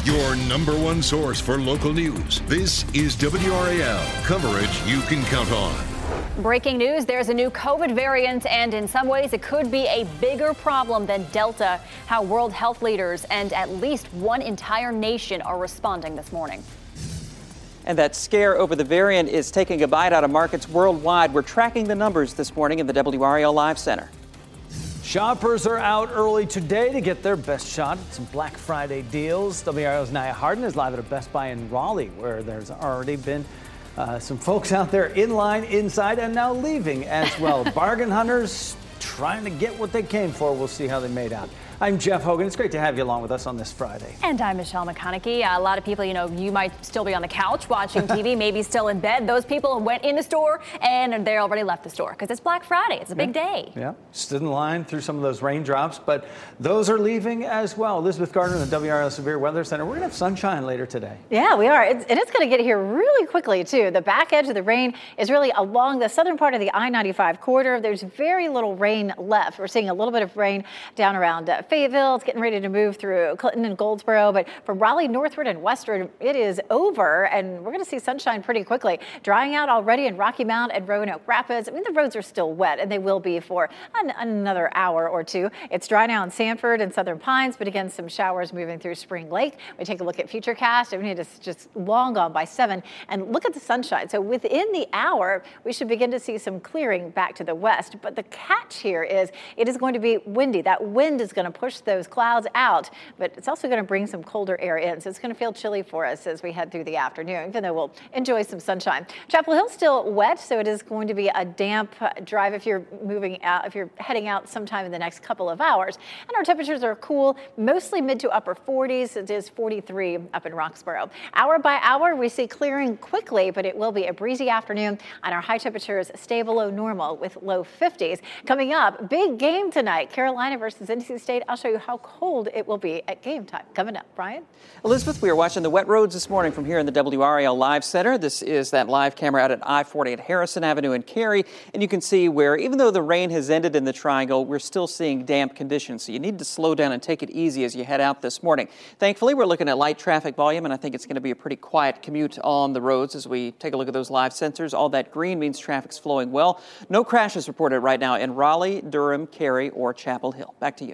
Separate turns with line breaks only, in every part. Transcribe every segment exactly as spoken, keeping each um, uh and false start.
your number one source for local news. This is W R A L, coverage you can count on.
Breaking news, there's a new COVID variant, and in some ways it could be a bigger problem than Delta. How world health leaders and at least one entire nation are responding this morning.
And that scare over the variant is taking a bite out of markets worldwide. We're tracking the numbers this morning in the W R A L Live Center.
Shoppers are out early today to get their best shot at some Black Friday deals. W R A L's Naya Hardin is live at a Best Buy in Raleigh, where there's already been uh, some folks out there in line, inside, and now leaving as well. Bargain hunters trying to get what they came for. We'll see how they made out. I'm Jeff Hogan. It's great to have you along with us on this Friday.
And I'm Michelle McConaughey. A lot of people, you know, you might still be on the couch watching T V, maybe still in bed. Those people went in the store and they already left the store because it's Black Friday. It's a big
yeah.
day.
Yeah, stood in line through some of those raindrops, but those are leaving as well. Elizabeth Gardner in the W R A L Severe Weather Center. We're going to have sunshine later today.
Yeah, we are. It's, and it's going to get here really quickly, too. The back edge of the rain is really along the southern part of the I ninety-five corridor. There's very little rain left. We're seeing a little bit of rain down around uh, Fayetteville. It's getting ready to move through Clinton and Goldsboro, but from Raleigh northward and westward, it is over, and we're going to see sunshine pretty quickly. Drying out already in Rocky Mount and Roanoke Rapids. I mean, the roads are still wet, and they will be for an, another hour or two. It's dry now in Sanford and Southern Pines, but again, some showers moving through Spring Lake. We take a look at Futurecast. I mean, it is just long gone by seven, and look at the sunshine. So within the hour, we should begin to see some clearing back to the west, but the catch here is it is going to be windy. That wind is going to push those clouds out, but it's also going to bring some colder air in. So it's going to feel chilly for us as we head through the afternoon, even though we'll enjoy some sunshine. Chapel Hill's still wet, so it is going to be a damp drive if you're moving out, if you're heading out sometime in the next couple of hours. And our temperatures are cool, mostly mid to upper forties. It is forty-three up in Roxborough. Hour by hour, we see clearing quickly, but it will be a breezy afternoon, and our high temperatures stay below normal with low fifties. Coming up, big game tonight, Carolina versus N C State. I'll show you how cold it will be at game time. Coming up, Brian.
Elizabeth, we are watching the wet roads this morning from here in the W R A L Live Center. This is that live camera out at I forty at Harrison Avenue in Cary, and you can see where, even though the rain has ended in the triangle, we're still seeing damp conditions. So you need to slow down and take it easy as you head out this morning. Thankfully, we're looking at light traffic volume, and I think it's going to be a pretty quiet commute on the roads as we take a look at those live sensors. All that green means traffic's flowing well. No crashes reported right now in Raleigh, Durham, Cary, or Chapel Hill. Back to you.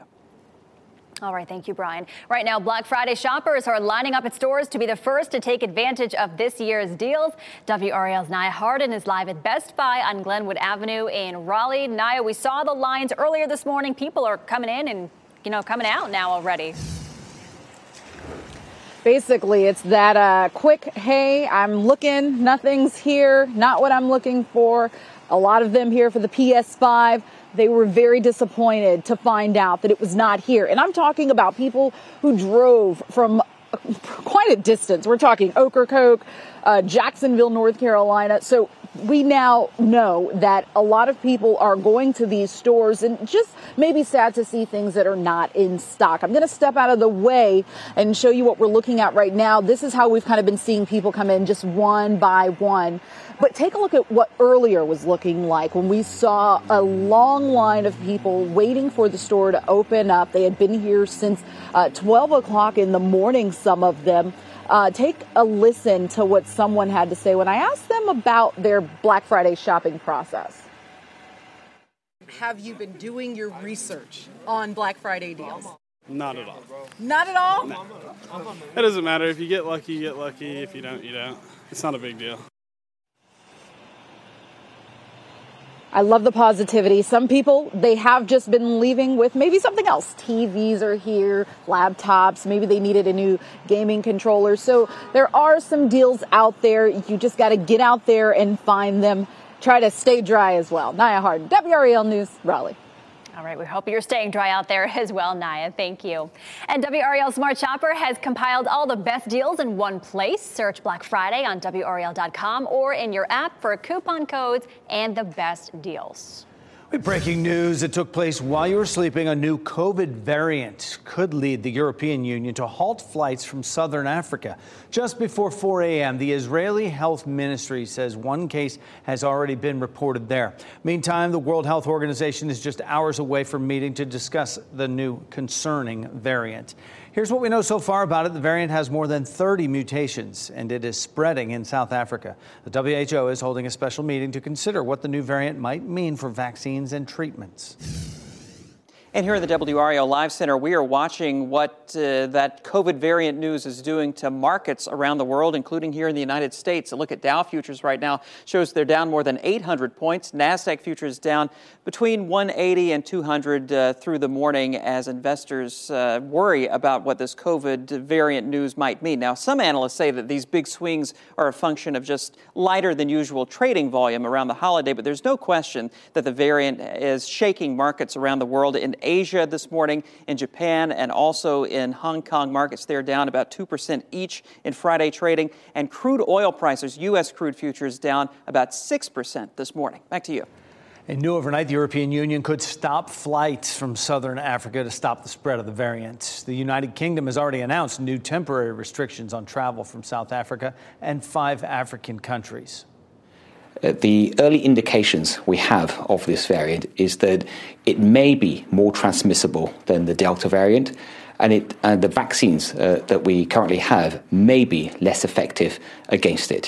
All right, thank you, Brian. Right now, Black Friday shoppers are lining up at stores to be the first to take advantage of this year's deals. W R A L's Naya Hardin is live at Best Buy on Glenwood Avenue in Raleigh. Naya, we saw the lines earlier this morning. People are coming in and, you know, coming out now already.
Basically, it's that uh, quick, hey, I'm looking, nothing's here, not what I'm looking for. A lot of them here for the P S five. They were very disappointed to find out that it was not here. And I'm talking about people who drove from quite a distance. We're talking Ocracoke, uh, Jacksonville, North Carolina. So we now know that a lot of people are going to these stores and just maybe sad to see things that are not in stock. I'm going to step out of the way and show you what we're looking at right now. This is how we've kind of been seeing people come in just one by one. But take a look at what earlier was looking like when we saw a long line of people waiting for the store to open up. They had been here since uh, twelve o'clock in the morning, some of them. Uh, take a listen to what someone had to say when I asked them about their Black Friday shopping process.
Have you been doing your research on Black Friday deals?
Not at all.
Not at all?
No. It doesn't matter. If you get lucky, you get lucky. If you don't, you don't. It's not a big deal.
I love the positivity. Some people, they have just been leaving with maybe something else. T Vs are here, laptops, maybe they needed a new gaming controller. So there are some deals out there. You just got to get out there and find them. Try to stay dry as well. Naya Hardin, W R A L News, Raleigh.
All right, we hope you're staying dry out there as well, Naya. Thank you. And W R A L Smart Shopper has compiled all the best deals in one place. Search Black Friday on W R A L dot com or in your app for coupon codes and the best deals.
With breaking news, it took place while you were sleeping. A new COVID variant could lead the European Union to halt flights from southern Africa. Just before four a.m., the Israeli Health Ministry says one case has already been reported there. Meantime, the World Health Organization is just hours away from meeting to discuss the new concerning variant. Here's what we know so far about it. The variant has more than thirty mutations, and it is spreading in South Africa. The W H O is holding a special meeting to consider what the new variant might mean for vaccines and treatments.
And here in the W R A L Live Center, we are watching what uh, that COVID variant news is doing to markets around the world, including here in the United States. A look at Dow futures right now shows they're down more than eight hundred points. NASDAQ futures down between one eighty and two hundred uh, through the morning as investors uh, worry about what this COVID variant news might mean. Now, some analysts say that these big swings are a function of just lighter than usual trading volume around the holiday, but there's no question that the variant is shaking markets around the world. In Asia this morning, in Japan, and also in Hong Kong, markets there down about two percent each in Friday trading. And crude oil prices, U S crude futures down about six percent this morning. Back to you.
And new overnight, the European Union could stop flights from southern Africa to stop the spread of the variant. The United Kingdom has already announced new temporary restrictions on travel from South Africa and five African countries.
The early indications we have of this variant is that it may be more transmissible than the Delta variant, and, it, and the vaccines uh, that we currently have may be less effective against it.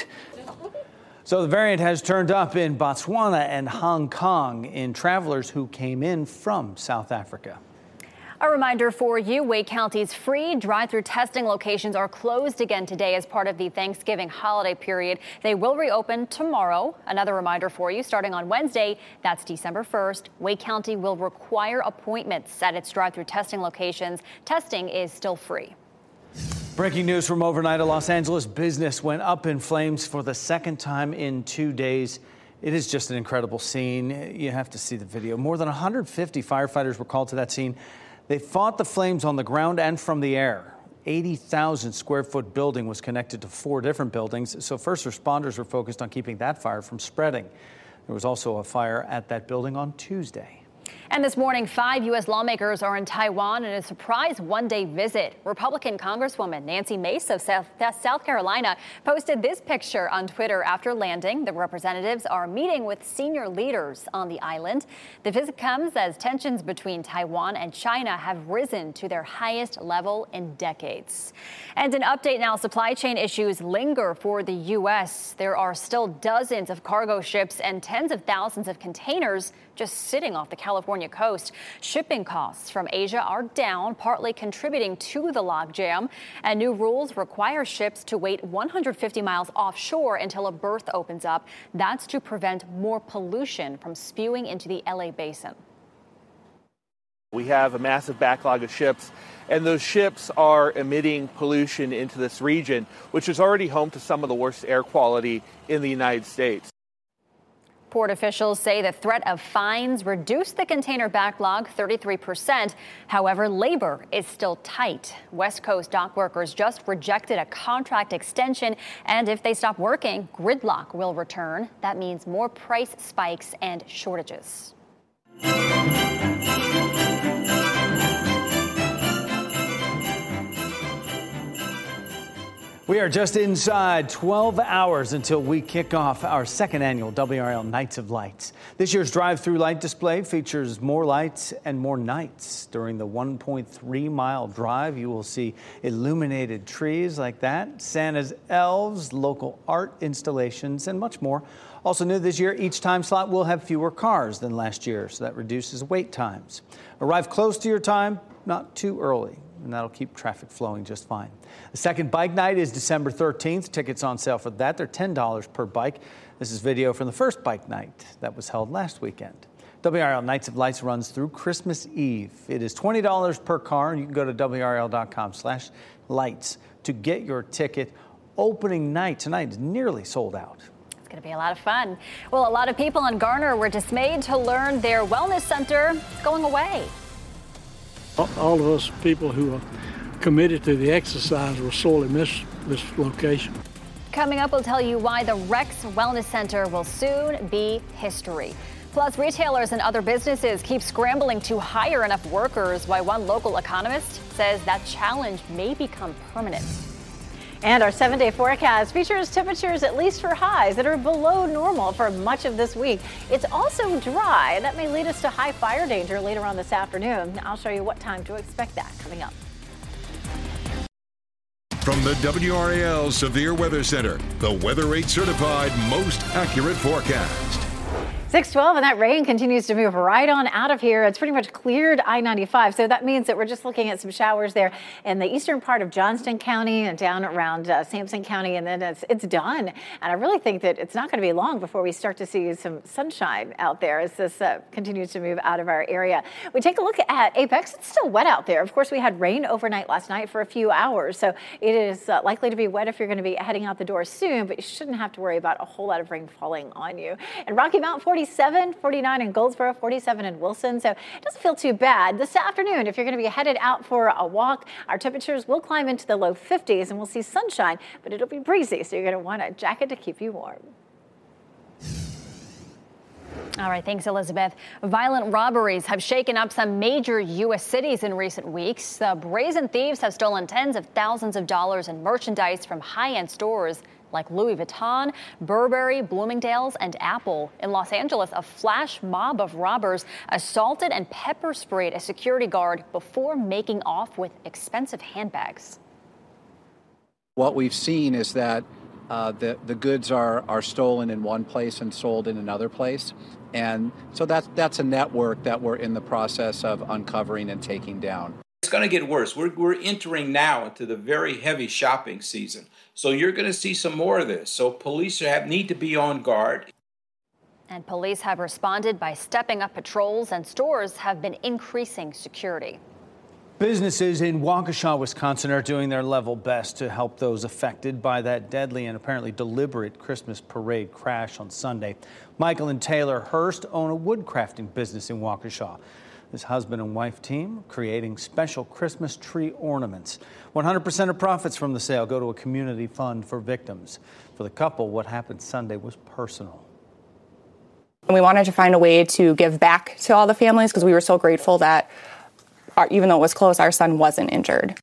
So the variant has turned up in Botswana and Hong Kong in travelers who came in from South Africa.
A reminder for you, Wake County's free drive-through testing locations are closed again today as part of the Thanksgiving holiday period. They will reopen tomorrow. Another reminder for you, starting on Wednesday, that's December first, Wake County will require appointments at its drive-through testing locations. Testing is still free.
Breaking news from overnight, a Los Angeles business went up in flames for the second time in two days. It is just an incredible scene. You have to see the video. More than one hundred fifty firefighters were called to that scene. They fought the flames on the ground and from the air. eighty thousand square foot building was connected to four different buildings, so first responders were focused on keeping that fire from spreading. There was also a fire at that building on Tuesday.
And this morning, five U S lawmakers are in Taiwan in a surprise one-day visit. Republican Congresswoman Nancy Mace of South, South Carolina posted this picture on Twitter after landing. The representatives are meeting with senior leaders on the island. The visit comes as tensions between Taiwan and China have risen to their highest level in decades. And an update now, supply chain issues linger for the U S. There are still dozens of cargo ships and tens of thousands of containers just sitting off the California coast. Shipping costs from Asia are down, partly contributing to the logjam. And new rules require ships to wait one hundred fifty miles offshore until a berth opens up. That's to prevent more pollution from spewing into the L A basin.
We have a massive backlog of ships, and those ships are emitting pollution into this region, which is already home to some of the worst air quality in the United States.
Port officials say the threat of fines reduced the container backlog thirty-three percent. However, labor is still tight. West Coast dock workers just rejected a contract extension, and if they stop working, gridlock will return. That means more price spikes and shortages.
We are just inside twelve hours until we kick off our second annual W R A L Nights of Lights. This year's drive-through light display features more lights and more nights. During the one point three mile drive, you will see illuminated trees like that, Santa's elves, local art installations, and much more. Also new this year, each time slot will have fewer cars than last year, so that reduces wait times. Arrive close to your time, not too early, and that'll keep traffic flowing just fine. The second bike night is December thirteenth. Tickets on sale for that. They're ten dollars per bike. This is video from the first bike night that was held last weekend. W R A L Nights of Lights runs through Christmas Eve. It is twenty dollars per car, and you can go to W R A L dot com slash lights to get your ticket. Opening night tonight is nearly sold out.
It's going to be a lot of fun. Well, a lot of people in Garner were dismayed to learn their wellness center is going away.
All of us people who are committed to the exercise will sorely miss this location.
Coming up, we'll tell you why the Rex Wellness Center will soon be history. Plus, retailers and other businesses keep scrambling to hire enough workers, why one local economist says that challenge may become permanent.
And our seven-day forecast features temperatures, at least for highs, that are below normal for much of this week. It's also dry, and that may lead us to high fire danger later on this afternoon. I'll show you what time to expect that coming up.
From the W R A L Severe Weather Center, the Weather eight certified most accurate forecast.
six twelve, and that rain continues to move right on out of here. It's pretty much cleared I ninety-five, so that means that we're just looking at some showers there in the eastern part of Johnston County and down around uh, Sampson County, and then it's, it's done. And I really think that it's not going to be long before we start to see some sunshine out there as this uh, continues to move out of our area. We take a look at Apex. It's still wet out there. Of course, we had rain overnight last night for a few hours, so it is uh, likely to be wet if you're going to be heading out the door soon, but you shouldn't have to worry about a whole lot of rain falling on you. And Rocky Mount, forty-seven, forty-nine in Goldsboro, forty-seven in Wilson, so it doesn't feel too bad. This afternoon, if you're going to be headed out for a walk, our temperatures will climb into the low fifties and we'll see sunshine, but it'll be breezy, so you're going to want a jacket to keep you warm.
All right, thanks, Elizabeth. Violent robberies have shaken up some major U S cities in recent weeks. The brazen thieves have stolen tens of thousands of dollars in merchandise from high-end stores like Louis Vuitton, Burberry, Bloomingdale's, and Apple. In Los Angeles, a flash mob of robbers assaulted and pepper sprayed a security guard before making off with expensive handbags.
What we've seen is that uh, the, the goods are, are stolen in one place and sold in another place. And so that's, that's a network that we're in the process of uncovering and taking down.
It's going to get worse. We're, we're entering now into the very heavy shopping season. So you're going to see some more of this. So police have, need to be on guard.
And police have responded by stepping up patrols, and stores have been increasing security.
Businesses in Waukesha, Wisconsin are doing their level best to help those affected by that deadly and apparently deliberate Christmas parade crash on Sunday. Michael and Taylor Hurst own a woodcrafting business in Waukesha. This husband and wife team creating special Christmas tree ornaments. one hundred percent of profits from the sale go to a community fund for victims. For the couple, what happened Sunday was personal.
And we wanted to find a way to give back to all the families because we were so grateful that our, even though it was close, our son wasn't injured.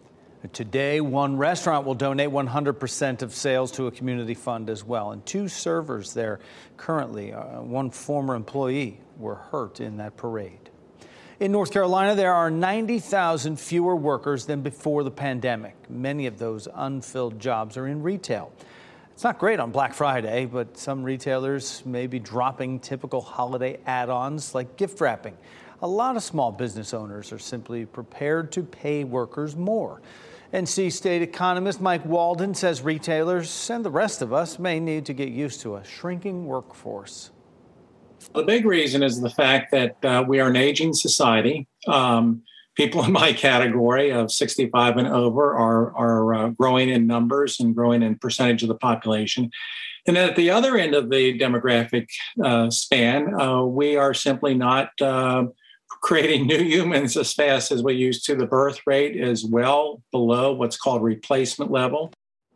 Today, one restaurant will donate one hundred percent of sales to a community fund as well. And two servers there currently, uh, one former employee, were hurt in that parade. In North Carolina, there are ninety thousand fewer workers than before the pandemic. Many of those unfilled jobs are in retail. It's not great on Black Friday, but some retailers may be dropping typical holiday add-ons like gift wrapping. A lot of small business owners are simply prepared to pay workers more. N C State economist Mike Walden says retailers and the rest of us may need to get used to a shrinking workforce.
The big reason is the fact that uh, we are an aging society. Um, people in my category of sixty-five and over are, are uh, growing in numbers and growing in percentage of the population. And at the other end of the demographic uh, span, uh, we are simply not uh, creating new humans as fast as we used to. The birth rate is well below what's called replacement level.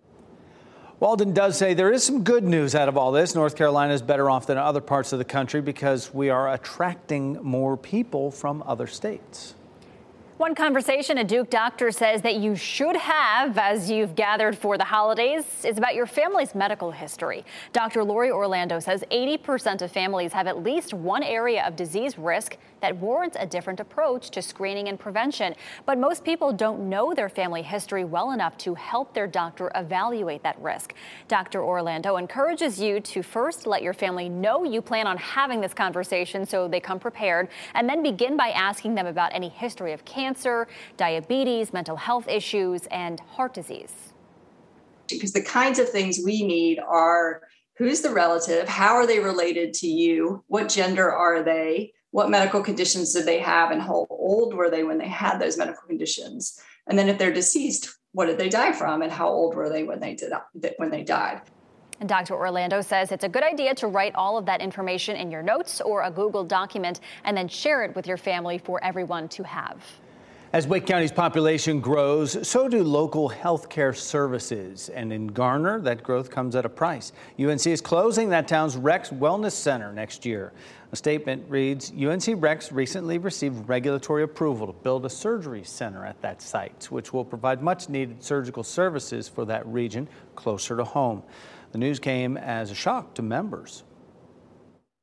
Walden does say there is some good news out of all this. North Carolina is better off than other parts of the country because we are attracting more people from other states.
One conversation a Duke doctor says that you should have as you've gathered for the holidays is about your family's medical history. Doctor Lori Orlando says eighty percent of families have at least one area of disease risk that warrants a different approach to screening and prevention. But most people don't know their family history well enough to help their doctor evaluate that risk. Doctor Orlando encourages you to first let your family know you plan on having this conversation so they come prepared, and then begin by asking them about any history of cancer. Cancer, diabetes, mental health issues, and heart disease.
Because the kinds of things we need are who's the relative, how are they related to you, what gender are they, what medical conditions did they have, and how old were they when they had those medical conditions. And then if they're deceased, what did they die from, and how old were they when they did when they died.
And Doctor Orlando says it's a good idea to write all of that information in your notes or a Google document and then share it with your family for everyone to have.
As Wake County's population grows, so do local health care services. And in Garner, that growth comes at a price. U N C is closing that town's Rex Wellness Center next year. A statement reads, U N C Rex recently received regulatory approval to build a surgery center at that site, which will provide much needed surgical services for that region closer to home. The news came as a shock to members.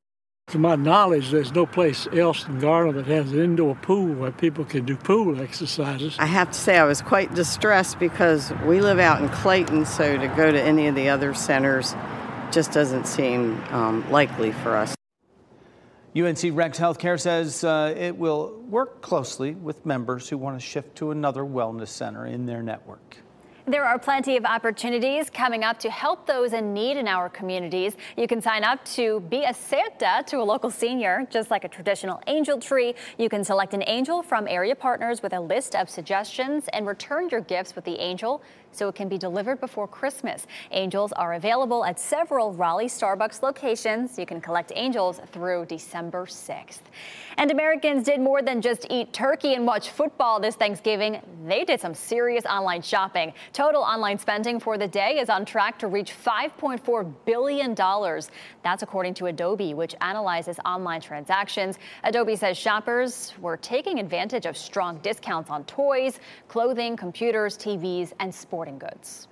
To my knowledge, there's no place else in Garner that has an indoor pool where people can do pool exercises.
I have to say I was quite distressed because we live out in Clayton, so to go to any of the other centers just doesn't seem um, likely for us.
U N C Rex Healthcare says uh, it will work closely with members who want to shift to another wellness center in their network.
There are plenty of opportunities coming up to help those in need in our communities. You can sign up to be a Santa to a local senior, just like a traditional angel tree. You can select an angel from area partners with a list of suggestions and return your gifts with the angel so it can be delivered before Christmas. Angels are available at several Raleigh Starbucks locations. You can collect angels through December sixth. And Americans did more than just eat turkey and watch football this Thanksgiving. They did some serious online shopping. Total online spending for the day is on track to reach five point four billion dollars. That's according to Adobe, which analyzes online transactions. Adobe says shoppers were taking advantage of strong discounts on toys, clothing, computers, T Vs, and sporting goods.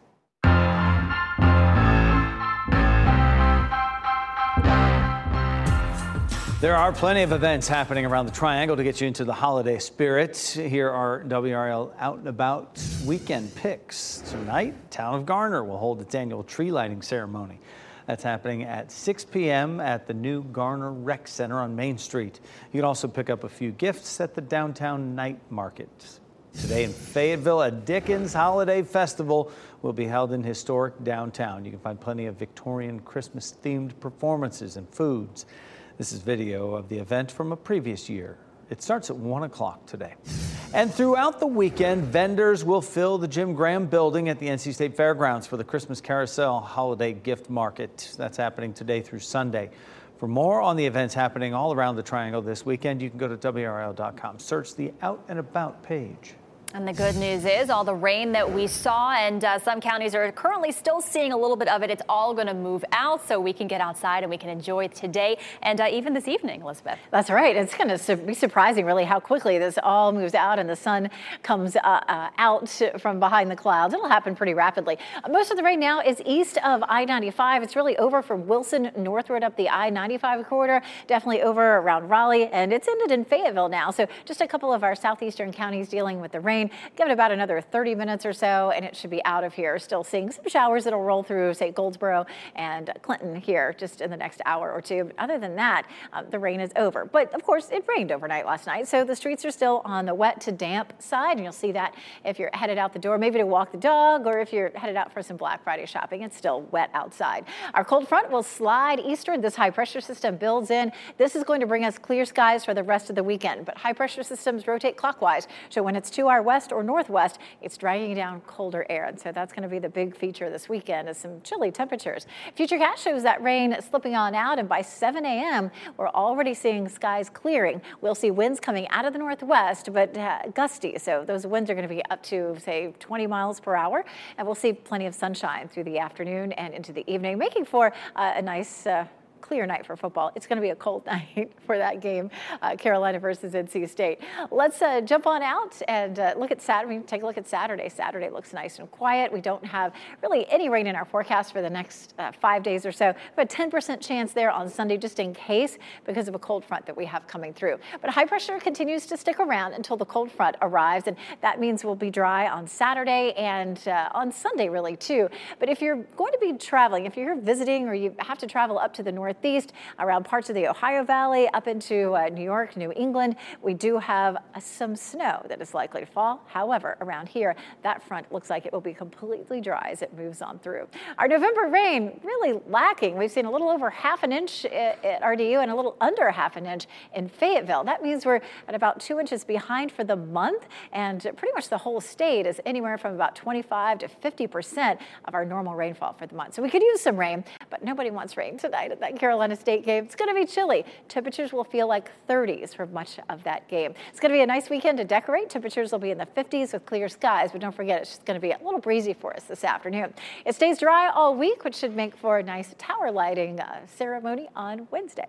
There are plenty of events happening around the Triangle to get you into the holiday spirit. Here are W R L Out and About weekend picks. Tonight, Town of Garner will hold its annual tree lighting ceremony. That's happening at six p m at the new Garner Rec Center on Main Street. You can also pick up a few gifts at the downtown night market. Today in Fayetteville, a Dickens Holiday Festival will be held in historic downtown. You can find plenty of Victorian Christmas-themed performances and foods. This is video of the event from a previous year. It starts at one o'clock today. And throughout the weekend, vendors will fill the Jim Graham building at the N C State Fairgrounds for the Christmas Carousel Holiday Gift Market. That's happening today through Sunday. For more on the events happening all around the Triangle this weekend, you can go to W R L dot com. Search the Out and About page.
And the good news is all the rain that we saw, and uh, some counties are currently still seeing a little bit of it. It's all going to move out so we can get outside and we can enjoy it today and uh, even this evening, Elizabeth.
That's right. It's going to su- be surprising, really, how quickly this all moves out and the sun comes uh, uh, out from behind the clouds. It'll happen pretty rapidly. Uh, most of the rain now is east of I ninety-five. It's really over from Wilson northward up the I ninety-five corridor, definitely over around Raleigh, and it's ended in Fayetteville now. So just a couple of our southeastern counties dealing with the rain. Give it about another thirty minutes or so, and it should be out of here. Still seeing some showers that'll roll through, say, Goldsboro and Clinton here just in the next hour or two. But other than that, um, the rain is over. But, of course, it rained overnight last night, so the streets are still on the wet to damp side, and you'll see that if you're headed out the door, maybe to walk the dog, or if you're headed out for some Black Friday shopping. It's still wet outside. Our cold front will slide eastward. This high-pressure system builds in. This is going to bring us clear skies for the rest of the weekend, but high-pressure systems rotate clockwise, so when it's to our west or northwest, it's dragging down colder air. And so that's going to be the big feature this weekend is some chilly temperatures. Futurecast shows that rain slipping on out, and by seven a m, we're already seeing skies clearing. We'll see winds coming out of the northwest, but uh, gusty. So those winds are going to be up to, say, twenty miles per hour. And we'll see plenty of sunshine through the afternoon and into the evening, making for uh, a nice uh, clear night for football. It's going to be a cold night for that game, uh, Carolina versus N C State. Let's uh, jump on out and uh, look at Saturday. Take a look at Saturday. Saturday looks nice and quiet. We don't have really any rain in our forecast for the next uh, five days or so. We have a ten percent chance there on Sunday just in case because of a cold front that we have coming through. But high pressure continues to stick around until the cold front arrives, and that means we'll be dry on Saturday and uh, on Sunday really too. But if you're going to be traveling, if you're visiting or you have to travel up to the north Northeast, around parts of the Ohio Valley, up into uh, New York, New England, we do have uh, some snow that is likely to fall. However, around here, that front looks like it will be completely dry as it moves on through. Our November rain really lacking. We've seen a little over half an inch at, at R D U and a little under half an inch in Fayetteville. That means we're at about two inches behind for the month, and pretty much the whole state is anywhere from about twenty-five to fifty percent of our normal rainfall for the month. So we could use some rain, but nobody wants rain tonight at that Carolina State game. It's going to be chilly. Temperatures will feel like thirties for much of that game. It's going to be a nice weekend to decorate. Temperatures will be in the fifties with clear skies, but don't forget it's just going to be a little breezy for us this afternoon. It stays dry all week, which should make for a nice tower lighting uh, ceremony on Wednesday.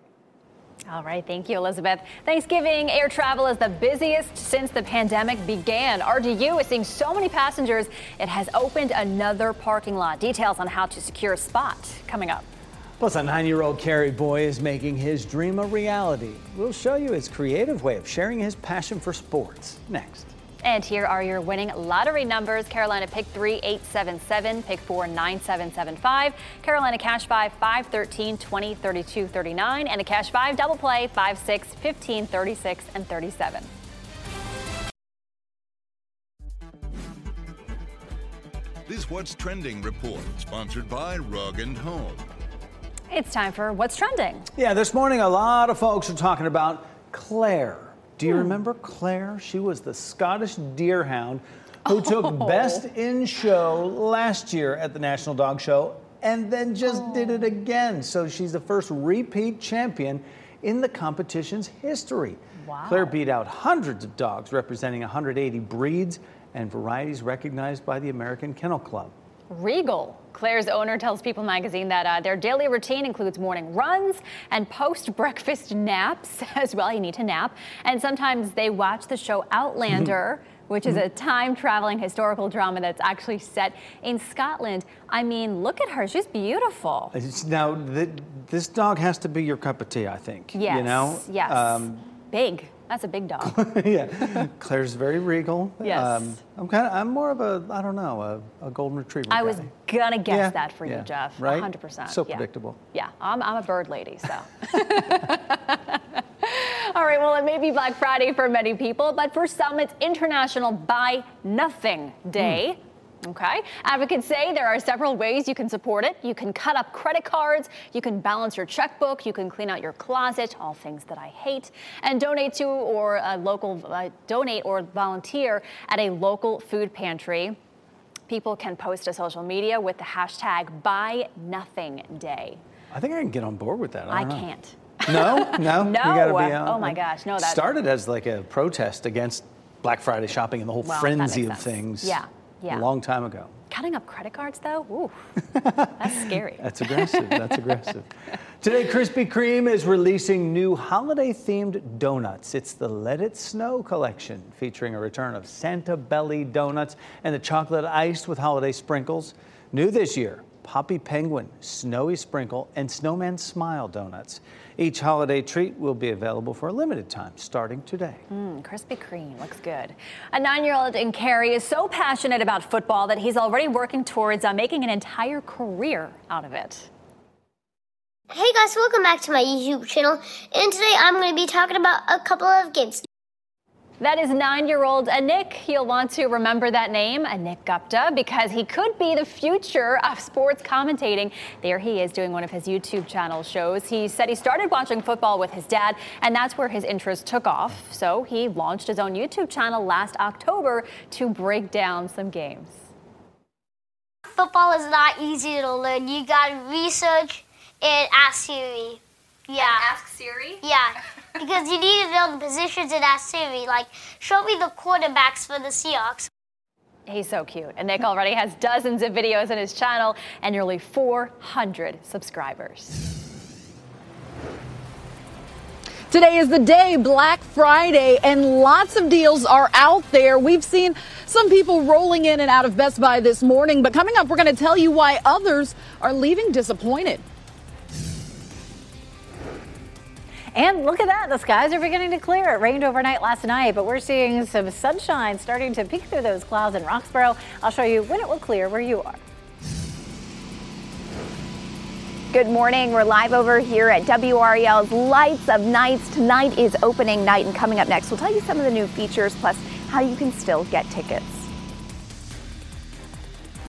All right, thank you, Elizabeth. Thanksgiving air travel is the busiest since the pandemic began. R D U is seeing so many passengers, it has opened another parking lot. Details on how to secure a spot coming up.
Plus, a nine-year-old Cary boy is making his dream a reality. We'll show you his creative way of sharing his passion for sports next.
And here are your winning lottery numbers. Carolina pick three, eight seven seven, pick four, nine seven seven five, Carolina cash five, five thirteen, twenty, thirty-two, thirty-nine, and a cash five double play five, six, fifteen, thirty-six, and thirty-seven.
This What's Trending report, sponsored by Rug and Home.
It's time for What's Trending.
Yeah, this morning a lot of folks are talking about Claire. Do you hmm. remember Claire? She was the Scottish Deerhound who oh. took Best in Show last year at the National Dog Show and then just oh. did it again. So she's the first repeat champion in the competition's history.
Wow.
Claire beat out hundreds of dogs representing one hundred eighty breeds and varieties recognized by the American Kennel Club.
Regal. Claire's owner tells People magazine that uh, their daily routine includes morning runs and post-breakfast naps as well. You need to nap. And sometimes they watch the show Outlander, which is a time-traveling historical drama that's actually set in Scotland. I mean, look at her. She's beautiful.
Now, th this dog has to be your cup of tea, I think.
Yes,
you know?
yes.
Um,
Big. That's a big dog.
Yeah, Claire's very regal.
Yes.
Um, I'm kind of, I'm more of a, I don't know, a, a golden retriever
I
guy.
was gonna guess
yeah.
that for
yeah.
you, Jeff.
Right?
one hundred percent.
So
yeah.
predictable.
Yeah, I'm, I'm a bird lady, so. All right, well, it may be Black Friday for many people, but for some, it's International Buy Nothing Day. Mm. Okay. Advocates say there are several ways you can support it. You can cut up credit cards, you can balance your checkbook, you can clean out your closet, all things that I hate, and donate to or a local uh, donate or volunteer at a local food pantry. People can post to social media with the hashtag Buy Nothing Day.
I think I can get on board with that. I,
I
don't know.
can't.
No, no,
no.
You gotta be, uh,
oh my gosh, no. That
started as like a protest against Black Friday shopping and the whole
well,
frenzy of
sense.
things.
Yeah. Yeah.
A long time ago.
Cutting up credit cards, though? Ooh, that's scary.
That's aggressive. That's aggressive. Today, Krispy Kreme is releasing new holiday-themed donuts. It's the Let It Snow collection, featuring a return of Santa Belly donuts and the chocolate iced with holiday sprinkles. New this year, Poppy Penguin, Snowy Sprinkle, and Snowman Smile donuts. Each holiday treat will be available for a limited time, starting today.
Mm, Krispy Kreme looks good. A nine-year-old in Cary is so passionate about football that he's already working towards uh, making an entire career out of it.
Hey guys, welcome back to my YouTube channel. And today I'm going to be talking about a couple of games.
That is nine-year-old Anik. You'll want to remember that name, Anik Gupta, because he could be the future of sports commentating. There he is doing one of his YouTube channel shows. He said he started watching football with his dad, and that's where his interest took off. So he launched his own YouTube channel last October to break down some games.
Football is not easy to learn. You got to research and ask Siri. Yeah.
And ask Siri?
Yeah. Because you need to know the positions in Ask Siri. Like, show me the quarterbacks for the Seahawks.
He's so cute. And Nick already has dozens of videos on his channel and nearly four hundred subscribers.
Today is the day, Black Friday, and lots of deals are out there. We've seen some people rolling in and out of Best Buy this morning, but coming up, we're going to tell you why others are leaving disappointed.
And look at that, the skies are beginning to clear. It rained overnight last night, but we're seeing some sunshine starting to peek through those clouds in Roxborough. I'll show you when it will clear where you are.
Good morning. We're live over here at W R E L's Lights of Nights. Tonight is opening night, and coming up next, we'll tell you some of the new features, plus how you can still get tickets.